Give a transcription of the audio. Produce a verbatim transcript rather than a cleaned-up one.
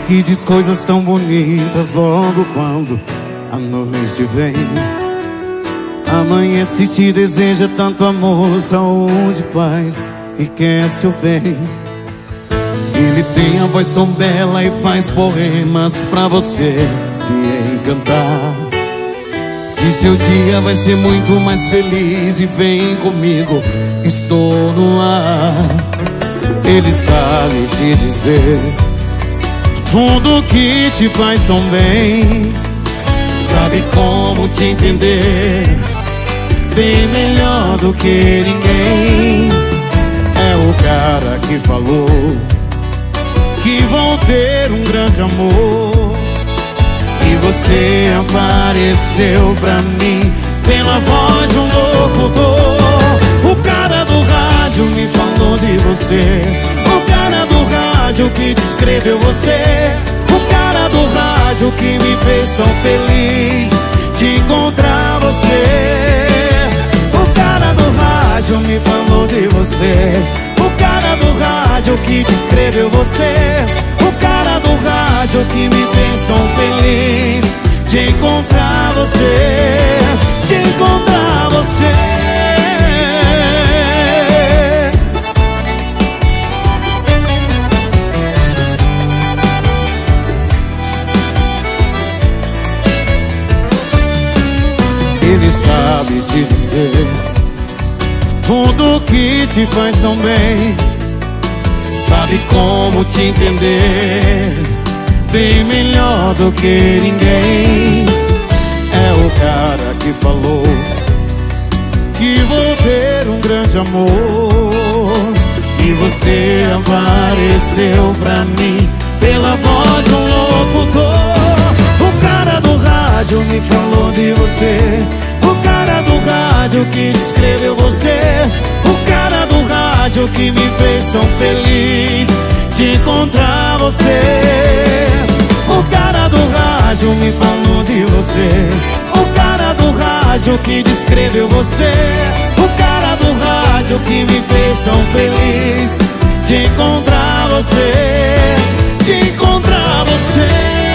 que diz coisas tão bonitas logo quando a noite vem. Amanhece e te deseja tanto amor, saúde, paz e quer seu bem. Ele tem a voz tão bela e faz poemas pra você se encantar. Diz seu dia vai ser muito mais feliz e vem comigo, estou no ar. Ele sabe te dizer tudo que te faz tão bem. Sabe como te entender bem melhor do que ninguém. É o cara que falou que vão ter um grande amor. E você apareceu pra mim pela voz de um locutor. O cara do rádio me falou de você. O cara do rádio que descreveu você. O cara do rádio que me fez tão feliz de encontrar você. O cara do rádio me falou de você. O cara do rádio que descreveu você. O cara do rádio que me fez tão feliz de encontrar você. De encontrar você. Ele sabe te dizer tudo que te faz tão bem. Sabe como te entender bem melhor do que ninguém. É o cara que falou que vou ter um grande amor. E você apareceu pra mim pela voz de um locutor. O cara do rádio me falou de você. O cara do rádio que descreveu você. O cara do rádio que me fez tão feliz de encontrar você. O cara do rádio me falou de você. O cara do rádio que descreveu você. O cara do rádio que me fez tão feliz de encontrar você. De encontrar você.